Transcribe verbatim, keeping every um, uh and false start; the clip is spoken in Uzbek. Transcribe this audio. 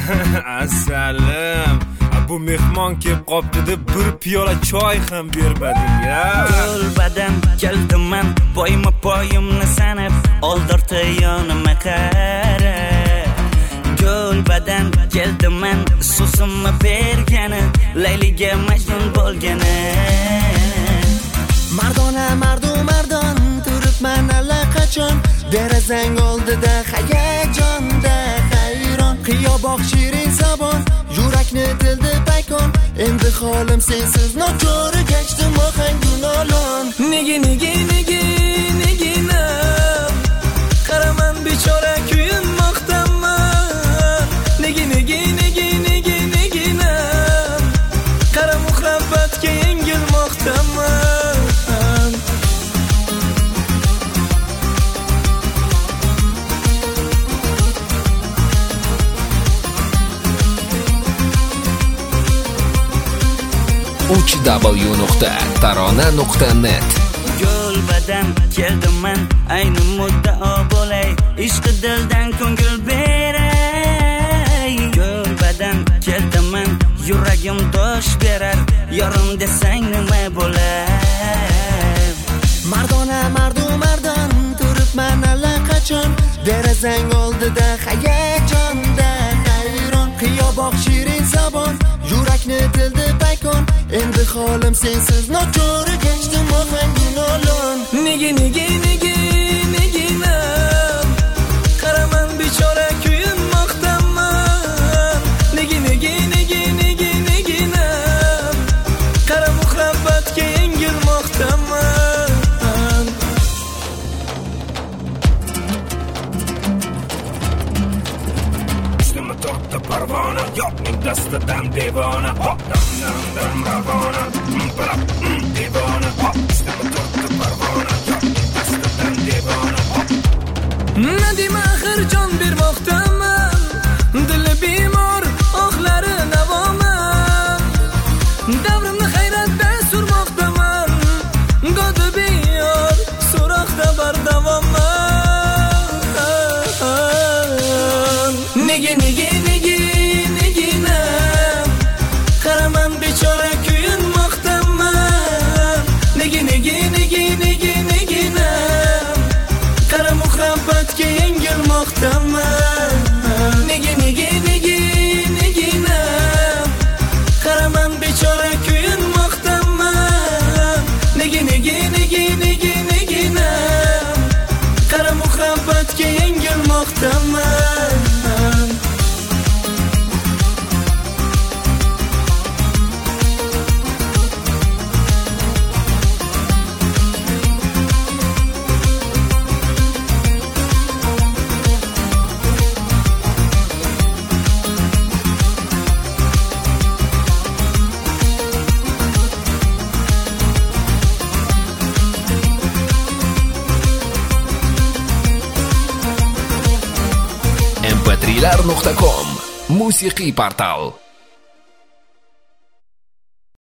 Assalom. Bu mehmon kelib qopti deb bir piyola choy ham bermading-a. Gulbadan keldim men, poyma poyimni sanab, oldirdi yonimga qara. Gulbadan keldim men, so'zimni bergani, Layliga majnun bo'lgani. Mardona mardu mardon, turibman allaqachon, derazang oldida hayajonda hayron. Qiyoboq shirin zabon, yurakni tildi baykon, endi holim sensiz nochora kechdim ohangu nolon. Nega nega nega nega qaraman bechora kuyinmoqdaman. Nega nega nega nega nega qara muhabbatga yengilmoqdaman. uch w nuqta tarona nuqta net. Gulbadan keldim men, ayni muddao bo'lay, ishqi dildan ko'ngil beray. Gulbadan keldim men, yuragim dosh berar, yorim desang nima bo'lar? Mardona mardu mardon, turibman allaqachon, derazang oldida hayajonda hayron. Qiyoboq shirin zabon, yurakni tildi baykon, endi holim sensiz nochora kechdim ohangu nolon. Nega nega nega nega qaraman bechora kuyinmoqdaman. Nega nega nega nega nega qara muhabbatga yengilmoqdaman. Ismim tortdi parvona, yo'qning dastidan devona. Hop dam dam dam ravona, parap devona. Hop ismim tortdi parvona, yo'qning dastidan devona. Nadima axir jon bermoqdaman, dili bemor, oxlari navoman. Davrimni hayratda surmoqdaman, godi beyor, so'roqda bardavoman. Nega nega nega nega qaraman bechora kuyinmoqdaman. Nega nega nega nega nega qara muhabbatga yengilmoqdaman. Nega nega nega nega qaraman bechora kuyinmoqdaman. Nega nega nega nega nega qara muhabbatga yengilmoqdaman. m p trilar nuqta com musiqiy portal.